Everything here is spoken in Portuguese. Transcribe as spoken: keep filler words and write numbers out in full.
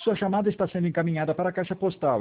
Sua chamada está sendo encaminhada para a caixa postal.